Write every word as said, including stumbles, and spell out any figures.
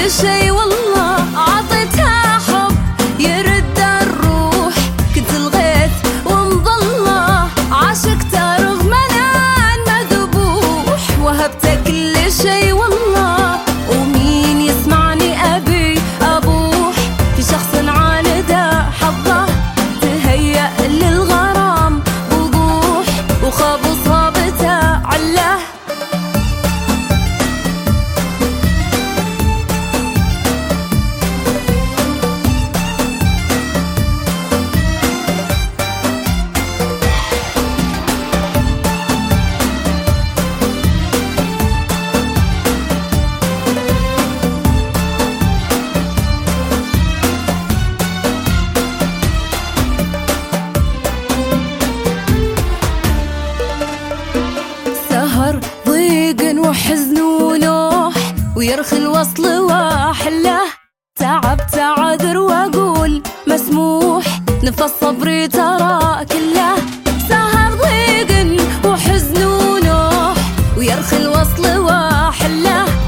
كل شي والله عطيتها حب يرد الروح، كنت الغيث ومظله عاشقته رغم انا مذبوح، وهبته كل شي والله ومين يسمعني ابي ابوح، في شخص عانده حظه تهيأ للغرام بوضوح، وخاب وصابته عله ضيق وحزن ونوح ويرخي الوصل واحله، تعبت اعذر واقول مسموح، نفس صبري ترى كله، سهر ضيق وحزن ونوح ويرخي الوصل واحله،